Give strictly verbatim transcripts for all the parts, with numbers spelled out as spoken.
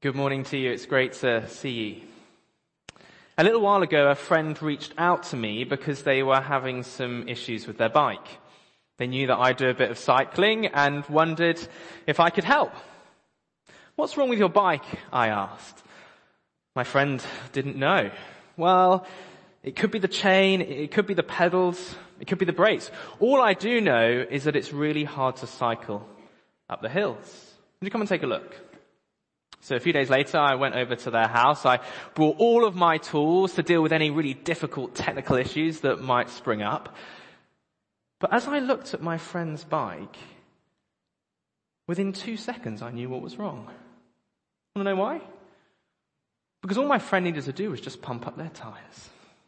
Good morning to you. It's great to see you. A little while ago, a friend reached out to me because they were having some issues with their bike. They knew that I do a bit of cycling and wondered if I could help. "What's wrong with your bike?" I asked. My friend didn't know. "Well, it could be the chain, it could be the pedals, it could be the brakes. All I do know is that it's really hard to cycle up the hills. Would you come and take a look?" So a few days later, I went over to their house. I brought all of my tools to deal with any really difficult technical issues that might spring up. But as I looked at my friend's bike, within two seconds, I knew what was wrong. Want to know why? Because all my friend needed to do was just pump up their tires.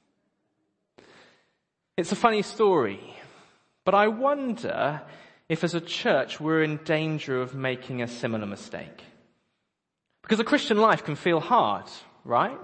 It's a funny story, but I wonder if as a church we're in danger of making a similar mistake. Because the Christian life can feel hard, right?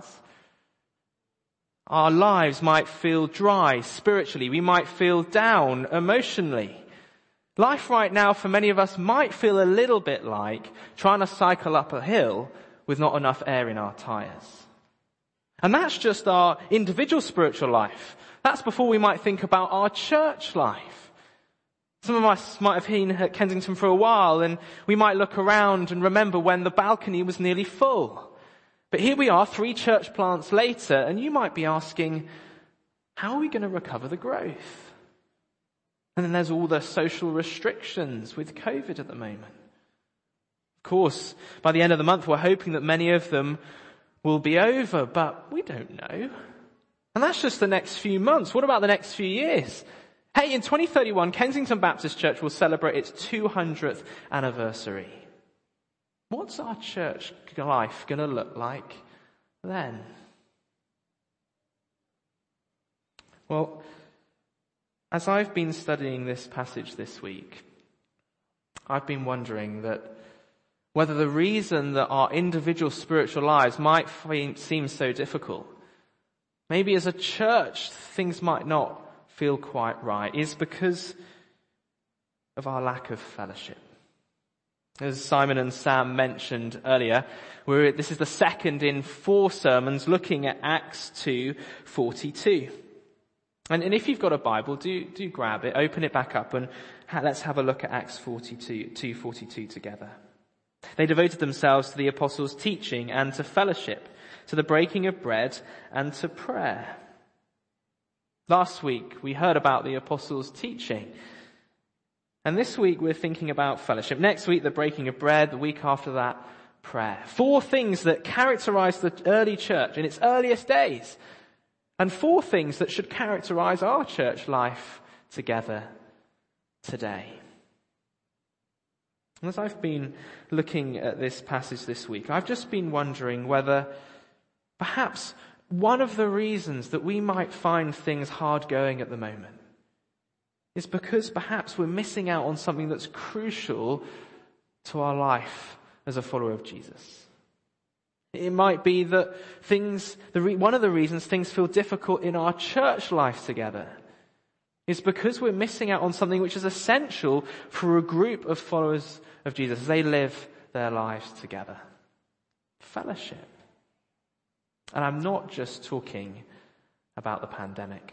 Our lives might feel dry spiritually. We might feel down emotionally. Life right now for many of us might feel a little bit like trying to cycle up a hill with not enough air in our tires. And that's just our individual spiritual life. That's before we might think about our church life. Some of us might have been at Kensington for a while, and we might look around and remember when the balcony was nearly full. But here we are, three church plants later, and you might be asking, how are we going to recover the growth? And then there's all the social restrictions with COVID at the moment. Of course, by the end of the month, we're hoping that many of them will be over, but we don't know. And that's just the next few months. What about the next few years? Hey, in twenty thirty-one, Kensington Baptist Church will celebrate its two hundredth anniversary. What's our church life going to look like then? Well, as I've been studying this passage this week, I've been wondering that whether the reason that our individual spiritual lives might seem so difficult, maybe as a church things might not feel quite right, is because of our lack of fellowship. As Simon and Sam mentioned earlier, we're, this is the second in four sermons looking at Acts two forty-two. And, and if you've got a Bible, do, do grab it, open it back up, and ha- let's have a look at Acts two forty-two together. They devoted themselves to the apostles' teaching and to fellowship, to the breaking of bread and to prayer. Last week, we heard about the apostles' teaching. And this week, we're thinking about fellowship. Next week, the breaking of bread. The week after that, prayer. Four things that characterize the early church in its earliest days. And four things that should characterize our church life together today. And as I've been looking at this passage this week, I've just been wondering whether perhaps one of the reasons that we might find things hard going at the moment is because perhaps we're missing out on something that's crucial to our life as a follower of Jesus. It might be that things, the re, one of the reasons things feel difficult in our church life together is because we're missing out on something which is essential for a group of followers of Jesus as they live their lives together. Fellowship. And I'm not just talking about the pandemic.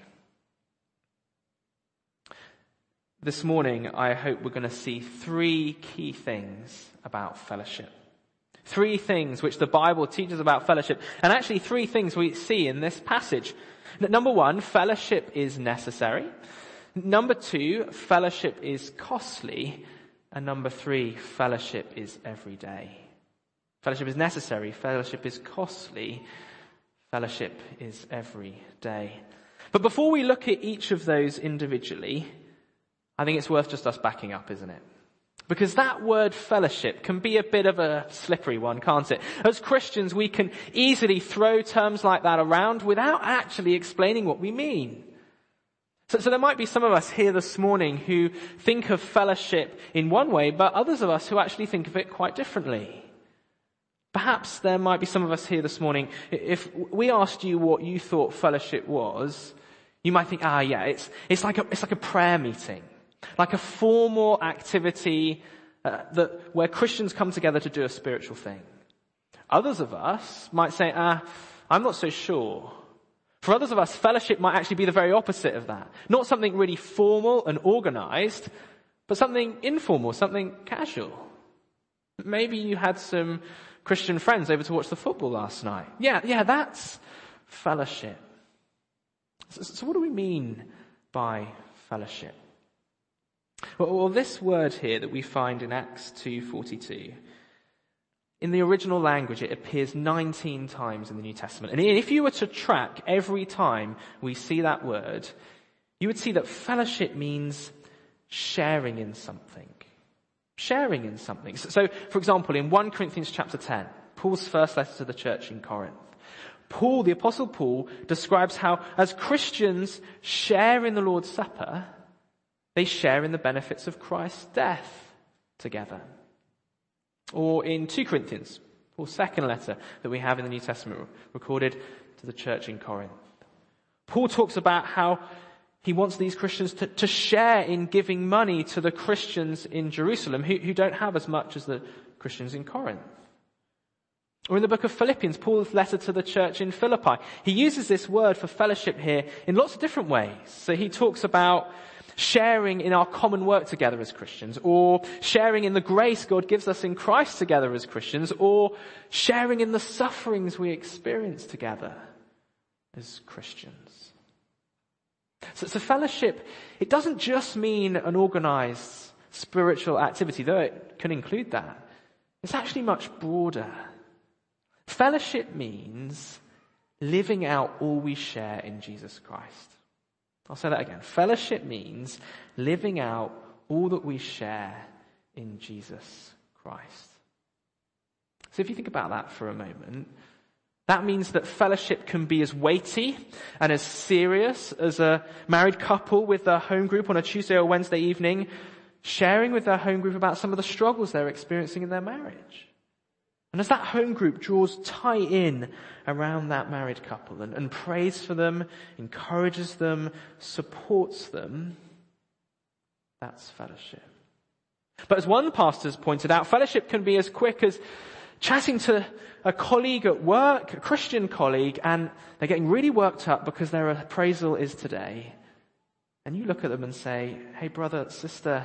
This morning, I hope we're going to see three key things about fellowship. Three things which the Bible teaches about fellowship. And actually three things we see in this passage. Number one, fellowship is necessary. Number two, fellowship is costly. And number three, fellowship is everyday. Fellowship is necessary. Fellowship is costly. Fellowship is every day. But before we look at each of those individually, I think it's worth just us backing up, isn't it? Because that word fellowship can be a bit of a slippery one, can't it? As Christians, we can easily throw terms like that around without actually explaining what we mean. So, so there might be some of us here this morning who think of fellowship in one way, but others of us who actually think of it quite differently. Perhaps there might be some of us here this morning, if we asked you what you thought fellowship was, you might think, ah, yeah, it's, it's like a, it's like a prayer meeting, like a formal activity uh, that, where Christians come together to do a spiritual thing. Others of us might say, ah, I'm not so sure. For others of us, fellowship might actually be the very opposite of that. Not something really formal and organized, but something informal, something casual. Maybe you had some Christian friends over to watch the football last night. Yeah, yeah, that's fellowship. So, so what do we mean by fellowship? Well, well, this word here that we find in Acts two forty-two, in the original language, it appears nineteen times in the New Testament. And if you were to track every time we see that word, you would see that fellowship means sharing in something. Sharing in something. So, for example, in First Corinthians chapter ten, Paul's first letter to the church in Corinth, Paul, the Apostle Paul, describes how as Christians share in the Lord's Supper, they share in the benefits of Christ's death together. Or in Second Corinthians, Paul's second letter that we have in the New Testament, recorded to the church in Corinth. Paul talks about how he wants these Christians to, to share in giving money to the Christians in Jerusalem who, who don't have as much as the Christians in Corinth. Or in the book of Philippians, Paul's letter to the church in Philippi, he uses this word for fellowship here in lots of different ways. So he talks about sharing in our common work together as Christians, or sharing in the grace God gives us in Christ together as Christians, or sharing in the sufferings we experience together as Christians. So, so fellowship, it doesn't just mean an organized spiritual activity, though it can include that. It's actually much broader. Fellowship means living out all we share in Jesus Christ. I'll say that again. Fellowship means living out all that we share in Jesus Christ. So if you think about that for a moment, that means that fellowship can be as weighty and as serious as a married couple with their home group on a Tuesday or Wednesday evening, sharing with their home group about some of the struggles they're experiencing in their marriage. And as that home group draws tight in around that married couple and, and prays for them, encourages them, supports them, that's fellowship. But as one pastor has pointed out, fellowship can be as quick as chatting to a colleague at work, a Christian colleague, and they're getting really worked up because their appraisal is today. And you look at them and say, hey brother, sister,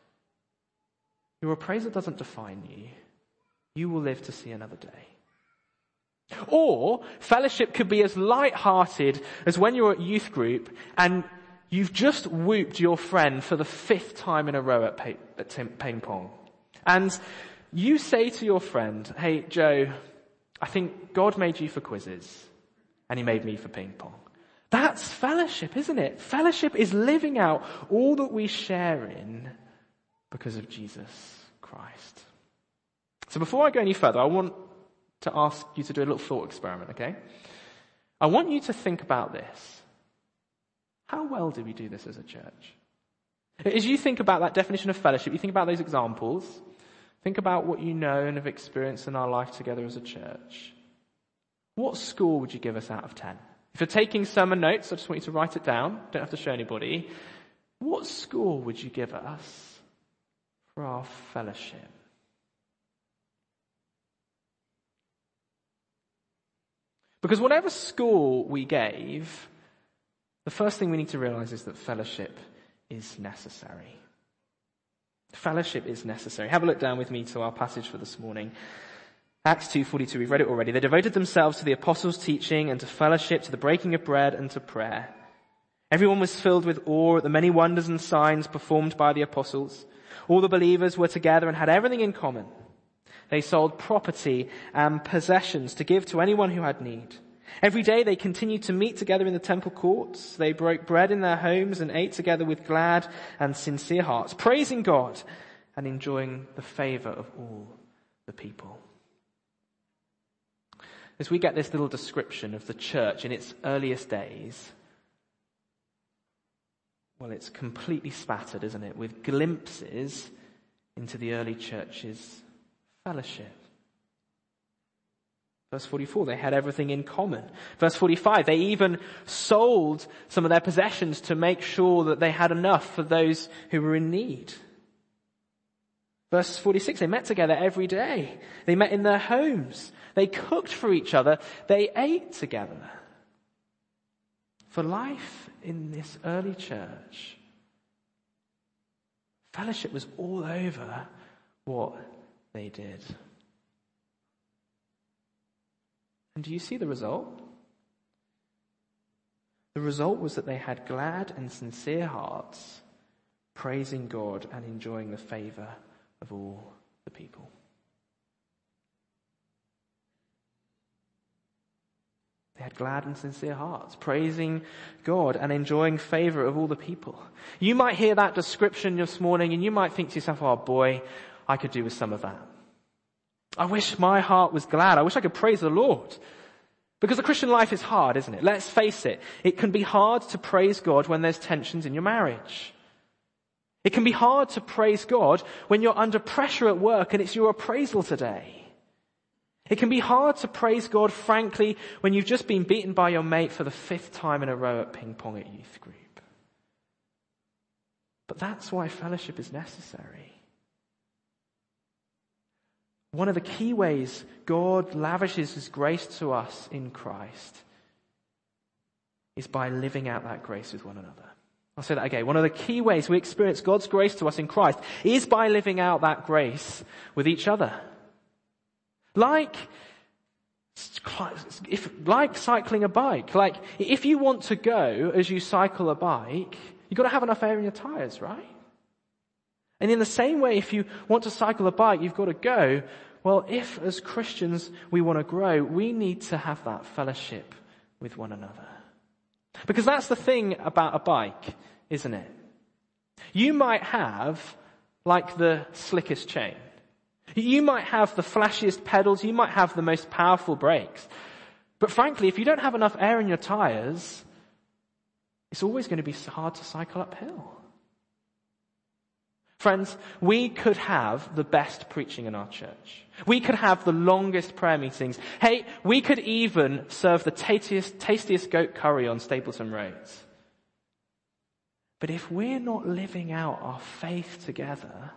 your appraisal doesn't define you. You will live to see another day. Or fellowship could be as light-hearted as when you're at youth group and you've just whooped your friend for the fifth time in a row at, pay, at ping pong. And you say to your friend, hey, Joe, I think God made you for quizzes and he made me for ping pong. That's fellowship, isn't it? Fellowship is living out all that we share in because of Jesus Christ. So before I go any further, I want to ask you to do a little thought experiment, okay? I want you to think about this. How well do we do this as a church? As you think about that definition of fellowship, you think about those examples, think about what you know and have experienced in our life together as a church. What score would you give us out of ten? If you're taking sermon notes, I just want you to write it down. Don't have to show anybody. What score would you give us for our fellowship? Because whatever score we gave, the first thing we need to realize is that fellowship is necessary. Fellowship is necessary. Have a look down with me to our passage for this morning. Acts two forty-two, we've read it already. They devoted themselves to the apostles' teaching and to fellowship, to the breaking of bread and to prayer. Everyone was filled with awe at the many wonders and signs performed by the apostles. All the believers were together and had everything in common. They sold property and possessions to give to anyone who had need. Every day they continued to meet together in the temple courts. They broke bread in their homes and ate together with glad and sincere hearts, praising God and enjoying the favor of all the people. As we get this little description of the church in its earliest days, well, it's completely spattered, isn't it, with glimpses into the early church's fellowship. Verse forty-four, they had everything in common. Verse forty-five, they even sold some of their possessions to make sure that they had enough for those who were in need. Verse forty-six, they met together every day. They met in their homes. They cooked for each other. They ate together. For life in this early church, fellowship was all over what they did. And do you see the result? The result was that they had glad and sincere hearts, praising God and enjoying the favor of all the people. They had glad and sincere hearts, praising God and enjoying favor of all the people. You might hear that description this morning and you might think to yourself, oh boy, I could do with some of that. I wish my heart was glad. I wish I could praise the Lord. Because the Christian life is hard, isn't it? Let's face it. It can be hard to praise God when there's tensions in your marriage. It can be hard to praise God when you're under pressure at work and it's your appraisal today. It can be hard to praise God, frankly, when you've just been beaten by your mate for the fifth time in a row at ping pong at youth group. But that's why fellowship is necessary. One of the key ways God lavishes his grace to us in Christ is by living out that grace with one another. I'll say that again. One of the key ways we experience God's grace to us in Christ is by living out that grace with each other. Like, if, like cycling a bike. Like, if you want to go as you cycle a bike, you've got to have enough air in your tires, right? And in the same way, if you want to cycle a bike, you've got to go. Well, if as Christians we want to grow, we need to have that fellowship with one another. Because that's the thing about a bike, isn't it? You might have, like, the slickest chain. You might have the flashiest pedals. You might have the most powerful brakes. But frankly, if you don't have enough air in your tires, it's always going to be hard to cycle uphill. Friends, we could have the best preaching in our church. We could have the longest prayer meetings. Hey, we could even serve the tastiest, tastiest goat curry on Stapleton Road. But if we're not living out our faith together,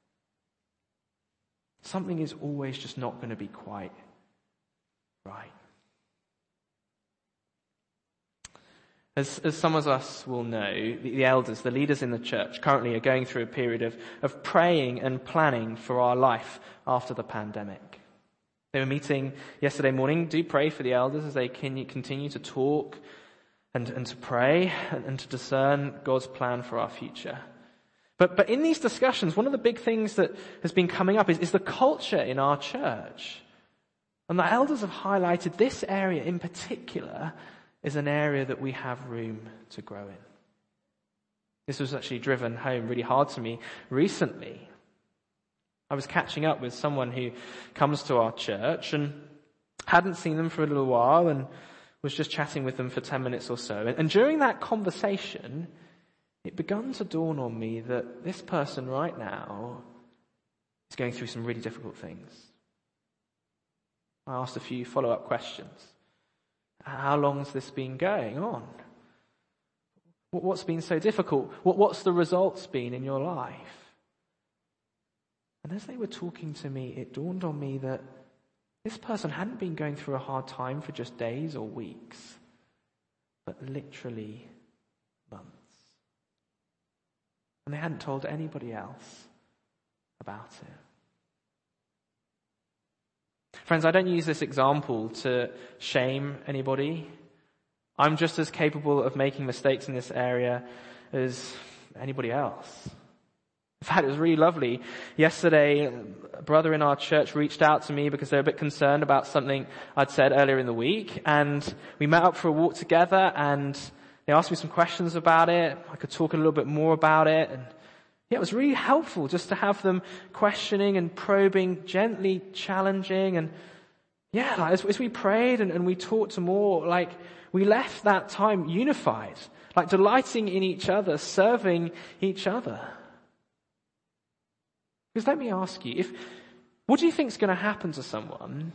something is always just not going to be quite right. As, as some of us will know, the, the elders, the leaders in the church currently are going through a period of, of praying and planning for our life after the pandemic. They were meeting yesterday morning. Do pray for the elders as they can continue to talk and, and to pray and, and to discern God's plan for our future. But, but in these discussions, one of the big things that has been coming up is, is the culture in our church. And the elders have highlighted this area in particular is an area that we have room to grow in. This was actually driven home really hard to me recently. I was catching up with someone who comes to our church and hadn't seen them for a little while and was just chatting with them for ten minutes or so. And, and during that conversation, it began to dawn on me that this person right now is going through some really difficult things. I asked a few follow-up questions. How long has this been going on? What's been so difficult? What's the results been in your life? And as they were talking to me, it dawned on me that this person hadn't been going through a hard time for just days or weeks, but literally months. And they hadn't told anybody else about it. Friends, I don't use this example to shame anybody. I'm just as capable of making mistakes in this area as anybody else. In fact, it was really lovely. Yesterday, a brother in our church reached out to me because they were a bit concerned about something I'd said earlier in the week. And we met up for a walk together and they asked me some questions about it. I could talk a little bit more about it. And yeah, it was really helpful just to have them questioning and probing, gently challenging. And yeah, like, as, as we prayed and, and we talked to more, like we left that time unified, like delighting in each other, serving each other. Because let me ask you, if what do you think is going to happen to someone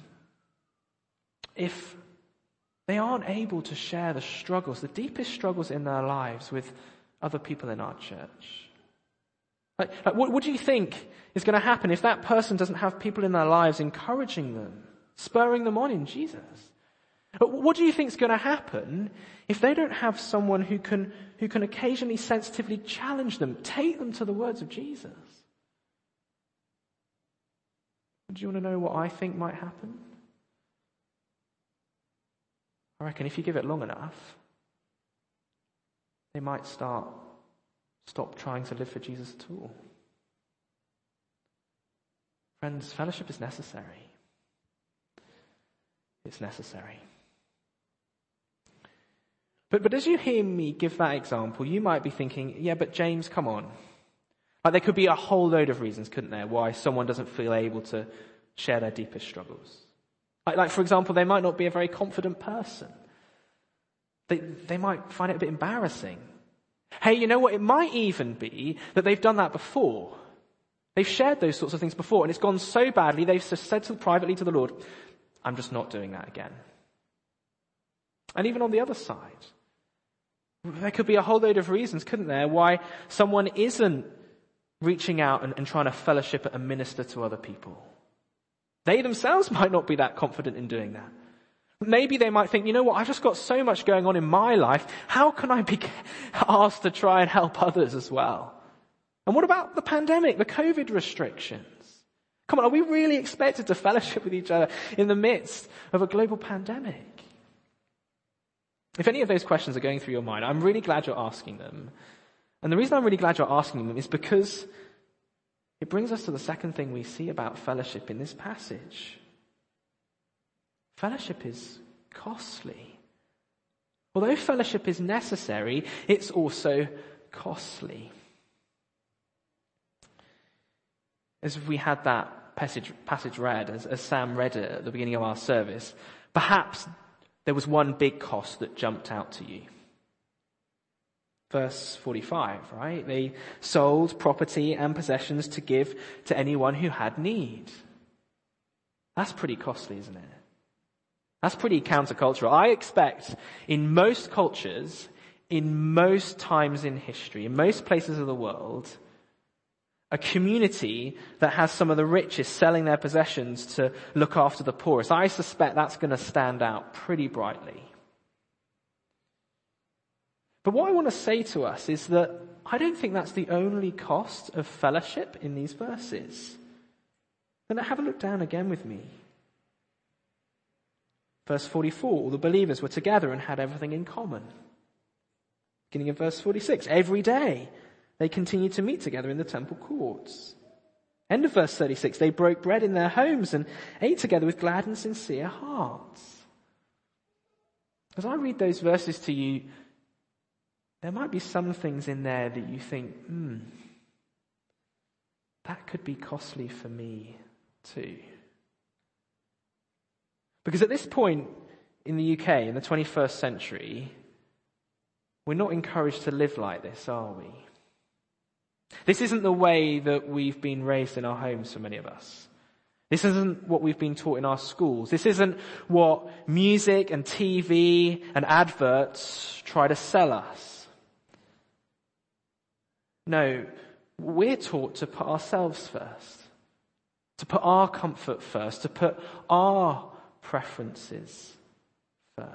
if they aren't able to share the struggles, the deepest struggles in their lives with other people in our church? Like, like what, what do you think is going to happen if that person doesn't have people in their lives encouraging them, spurring them on in Jesus? What do you think is going to happen if they don't have someone who can, who can occasionally sensitively challenge them, take them to the words of Jesus? Do you want to know what I think might happen? I reckon if you give it long enough, they might start, stop trying to live for Jesus at all. Friends, fellowship is necessary. It's necessary. But, but as you hear me give that example, you might be thinking, yeah, but James, come on. Like there could be a whole load of reasons, couldn't there, why someone doesn't feel able to share their deepest struggles. Like, like for example, they might not be a very confident person. They, they might find it a bit embarrassing. Hey, you know what? It might even be that they've done that before. They've shared those sorts of things before, and it's gone so badly, they've said privately to the Lord, I'm just not doing that again. And even on the other side, there could be a whole load of reasons, couldn't there, why someone isn't reaching out and, and trying to fellowship and minister to other people. They themselves might not be that confident in doing that. Maybe they might think, you know what, I've just got so much going on in my life, how can I be asked to try and help others as well? And what about the pandemic, the COVID restrictions? Come on, are we really expected to fellowship with each other in the midst of a global pandemic? If any of those questions are going through your mind, I'm really glad you're asking them. And the reason I'm really glad you're asking them is because it brings us to the second thing we see about fellowship in this passage. Fellowship is costly. Although fellowship is necessary, it's also costly. As we had that passage, passage read, as, as Sam read it at the beginning of our service, perhaps there was one big cost that jumped out to you. Verse forty-five, right? They sold property and possessions to give to anyone who had need. That's pretty costly, isn't it? That's pretty countercultural. I expect in most cultures, in most times in history, in most places of the world, a community that has some of the richest selling their possessions to look after the poorest, I suspect that's going to stand out pretty brightly. But what I want to say to us is that I don't think that's the only cost of fellowship in these verses. Then have a look down again with me. Verse forty-four, all the believers were together and had everything in common. Beginning of verse forty-six, every day they continued to meet together in the temple courts. End of verse thirty-six, they broke bread in their homes and ate together with glad and sincere hearts. As I read those verses to you, there might be some things in there that you think, hmm, that could be costly for me too. Because at this point in the U K, in the twenty-first century, we're not encouraged to live like this, are we? This isn't the way that we've been raised in our homes for many of us. This isn't what we've been taught in our schools. This isn't what music and T V and adverts try to sell us. No, we're taught to put ourselves first, to put our comfort first, to put our preferences first.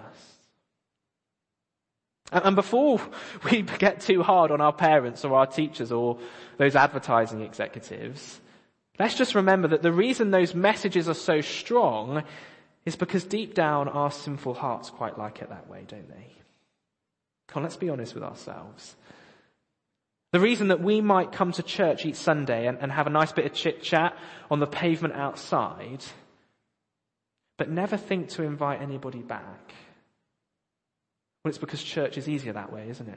And before we get too hard on our parents or our teachers or those advertising executives, let's just remember that the reason those messages are so strong is because deep down our sinful hearts quite like it that way, don't they? Come on, let's be honest with ourselves. The reason that we might come to church each Sunday and, and have a nice bit of chit-chat on the pavement outside, but never think to invite anybody back, well, it's because church is easier that way, isn't it?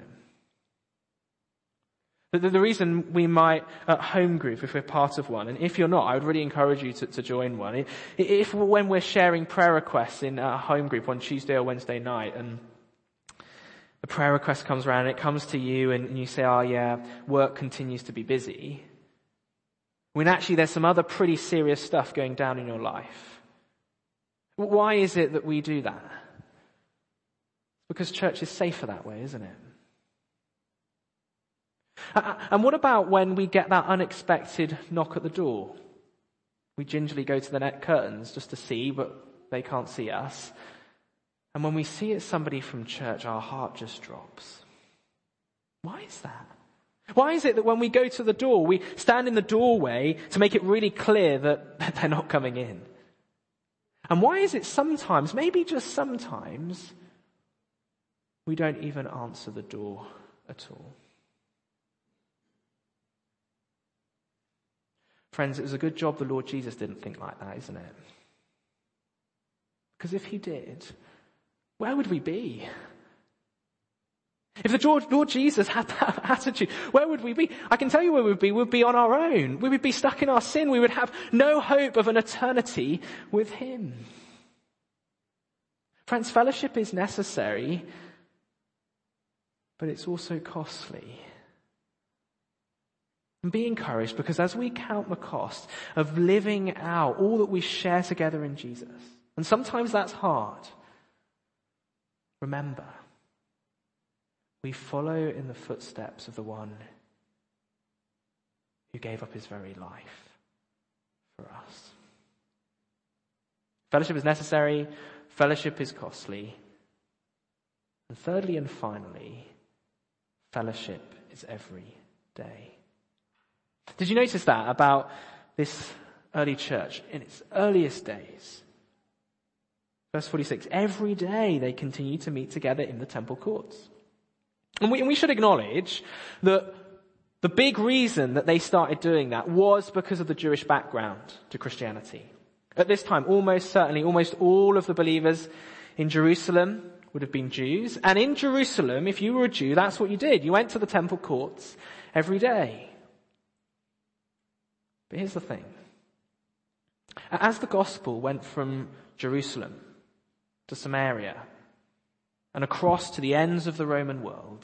The, the reason we might, at home group, if we're part of one, and if you're not, I would really encourage you to, to join one. If, if when we're sharing prayer requests in a home group on Tuesday or Wednesday night, and a prayer request comes around and it comes to you and, and you say, oh yeah, work continues to be busy, when actually there's some other pretty serious stuff going down in your life. Why is it that we do that? Because church is safer that way, isn't it? And what about when we get that unexpected knock at the door? We gingerly go to the net curtains just to see, but they can't see us. And when we see it's somebody from church, our heart just drops. Why is that? Why is it that when we go to the door, we stand in the doorway to make it really clear that, that they're not coming in? And why is it sometimes, maybe just sometimes, we don't even answer the door at all? Friends, it was a good job the Lord Jesus didn't think like that, isn't it? Because if he did, where would we be? If the Lord Jesus had that attitude, where would we be? I can tell you where we would be. We would be on our own. We would be stuck in our sin. We would have no hope of an eternity with him. Friends, fellowship is necessary, but it's also costly. And be encouraged, because as we count the cost of living out all that we share together in Jesus, and sometimes that's hard, remember, we follow in the footsteps of the one who gave up his very life for us. Fellowship is necessary, fellowship is costly, and thirdly and finally, fellowship is every day. Did you notice that about this early church in its earliest days? Verse forty-six, every day they continue to meet together in the temple courts. And we, and we should acknowledge that the big reason that they started doing that was because of the Jewish background to Christianity. At this time, almost certainly, almost all of the believers in Jerusalem would have been Jews. And in Jerusalem, if you were a Jew, that's what you did. You went to the temple courts every day. But here's the thing. As the gospel went from Jerusalem to Samaria and across to the ends of the Roman world,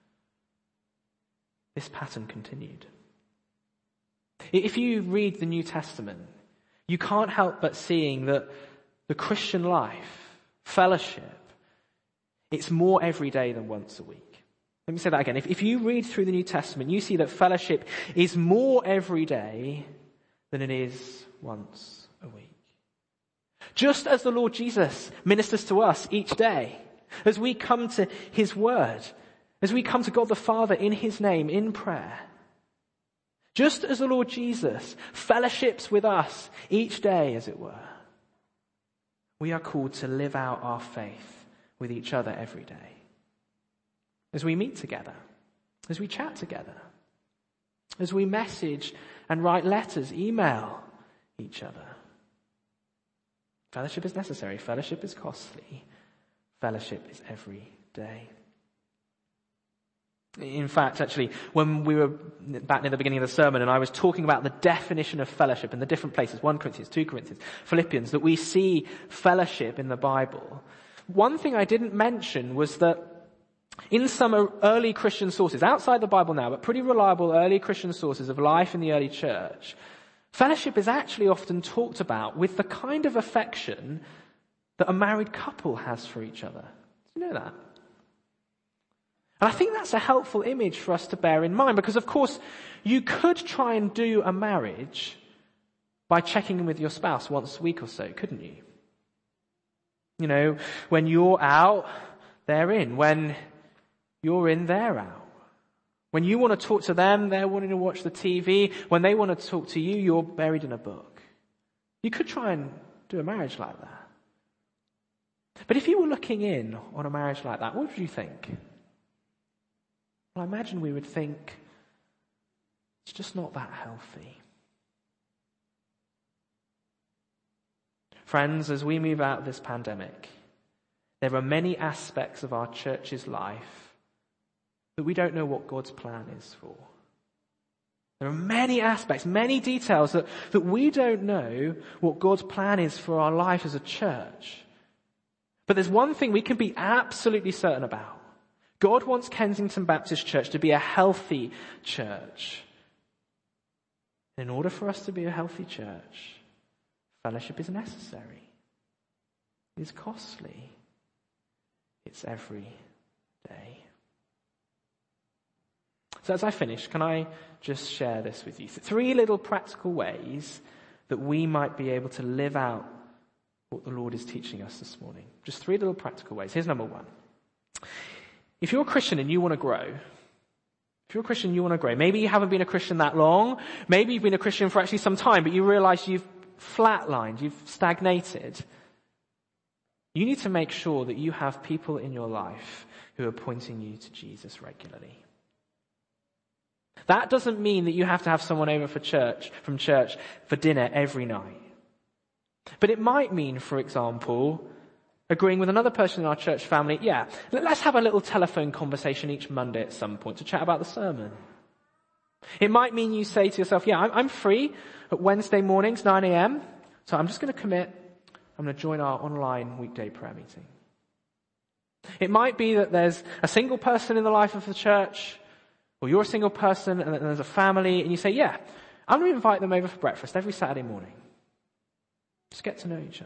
this pattern continued. If you read the New Testament, you can't help but seeing that the Christian life, fellowship, it's more every day than once a week. Let me say that again. If, if you read through the New Testament, you see that fellowship is more every day than it is once a week. Just as the Lord Jesus ministers to us each day, as we come to his word, as we come to God the Father in his name, in prayer, just as the Lord Jesus fellowships with us each day, as it were, we are called to live out our faith with each other every day. As we meet together, as we chat together, as we message and write letters, email each other. Fellowship is necessary. Fellowship is costly. Fellowship is every day. In fact, actually, when we were back near the beginning of the sermon and I was talking about the definition of fellowship in the different places, First Corinthians, Second Corinthians, Philippians, that we see fellowship in the Bible, one thing I didn't mention was that in some early Christian sources, outside the Bible now, but pretty reliable early Christian sources of life in the early church, fellowship is actually often talked about with the kind of affection that a married couple has for each other. Do you know that? And I think that's a helpful image for us to bear in mind, because of course you could try and do a marriage by checking in with your spouse once a week or so, couldn't you? You know, when you're out, they're in. When you're in, they're out. When you want to talk to them, they're wanting to watch the T V. When they want to talk to you, you're buried in a book. You could try and do a marriage like that. But if you were looking in on a marriage like that, what would you think? Well, I imagine we would think, it's just not that healthy. Friends, as we move out of this pandemic, there are many aspects of our church's life that we don't know what God's plan is for. There are many aspects, many details that, that we don't know what God's plan is for our life as a church. But there's one thing we can be absolutely certain about. God wants Kensington Baptist Church to be a healthy church. In order for us to be a healthy church, fellowship is necessary. It is costly. It's every day. So as I finish, can I just share this with you? Three little practical ways that we might be able to live out what the Lord is teaching us this morning. Just three little practical ways. Here's number one. If you're a Christian and you want to grow, if you're a Christian and you want to grow, maybe you haven't been a Christian that long, maybe you've been a Christian for actually some time, but you realize you've flatlined, you've stagnated. You need to make sure that you have people in your life who are pointing you to Jesus regularly. That doesn't mean that you have to have someone over for church, from church for dinner every night. But it might mean, for example, agreeing with another person in our church family, yeah, let's have a little telephone conversation each Monday at some point to chat about the sermon. It might mean you say to yourself, yeah, I'm, I'm free at Wednesday mornings, nine a.m., so I'm just going to commit. I'm going to join our online weekday prayer meeting. It might be that there's a single person in the life of the church, or you're a single person and there's a family, and you say, yeah, I'm going to invite them over for breakfast every Saturday morning. Just get to know each other.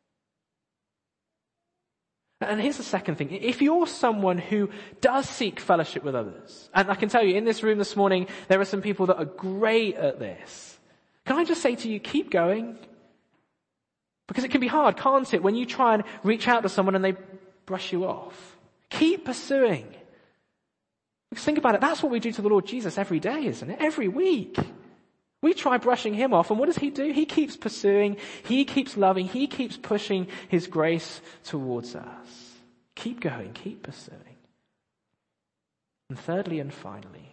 And here's the second thing. If you're someone who does seek fellowship with others, and I can tell you in this room this morning, there are some people that are great at this. Can I just say to you, keep going? Because it can be hard, can't it, when you try and reach out to someone and they brush you off. Keep pursuing. Because think about it, that's what we do to the Lord Jesus every day, isn't it? Every week. We try brushing him off, and what does he do? He keeps pursuing, he keeps loving, he keeps pushing his grace towards us. Keep going, keep pursuing. And thirdly and finally,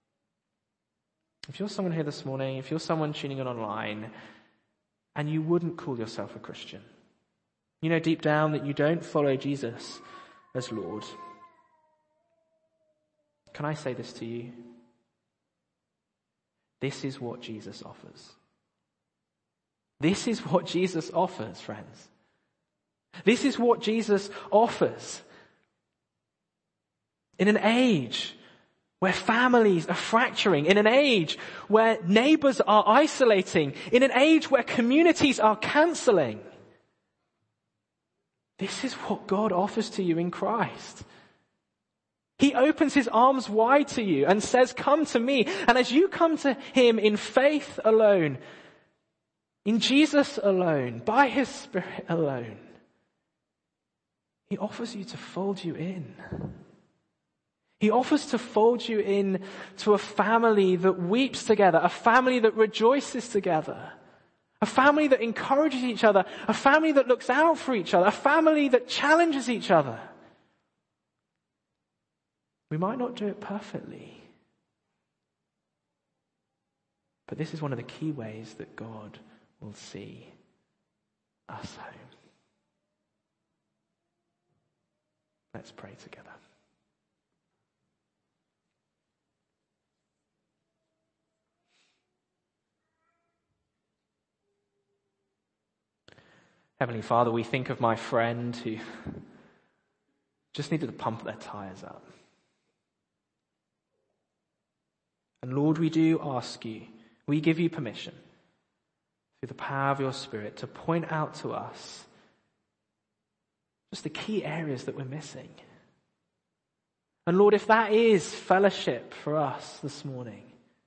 if you're someone here this morning, if you're someone tuning in online, and you wouldn't call yourself a Christian, you know deep down that you don't follow Jesus as Lord, can I say this to you? This is what Jesus offers. This is what Jesus offers, friends. This is what Jesus offers. In an age where families are fracturing, in an age where neighbors are isolating, in an age where communities are cancelling, this is what God offers to you in Christ. He opens his arms wide to you and says, come to me. And as you come to him in faith alone, in Jesus alone, by his Spirit alone, he offers you to fold you in. He offers to fold you in to a family that weeps together, a family that rejoices together, a family that encourages each other, a family that looks out for each other, a family that challenges each other. We might not do it perfectly, but this is one of the key ways that God will see us home. Let's pray together. Heavenly Father, we think of my friend who just needed to pump their tires up. And Lord, we do ask you, we give you permission through the power of your Spirit to point out to us just the key areas that we're missing. And Lord, if that is fellowship for us this morning,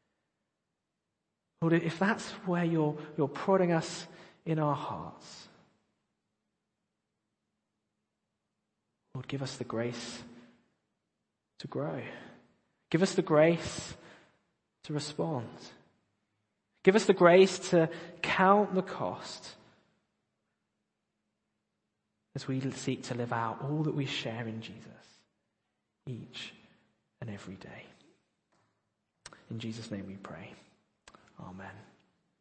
Lord, if that's where you're, you're prodding us in our hearts, Lord, give us the grace to grow. Give us the grace to respond. Give us the grace to count the cost as we seek to live out all that we share in Jesus each and every day. In Jesus' name we pray. Amen.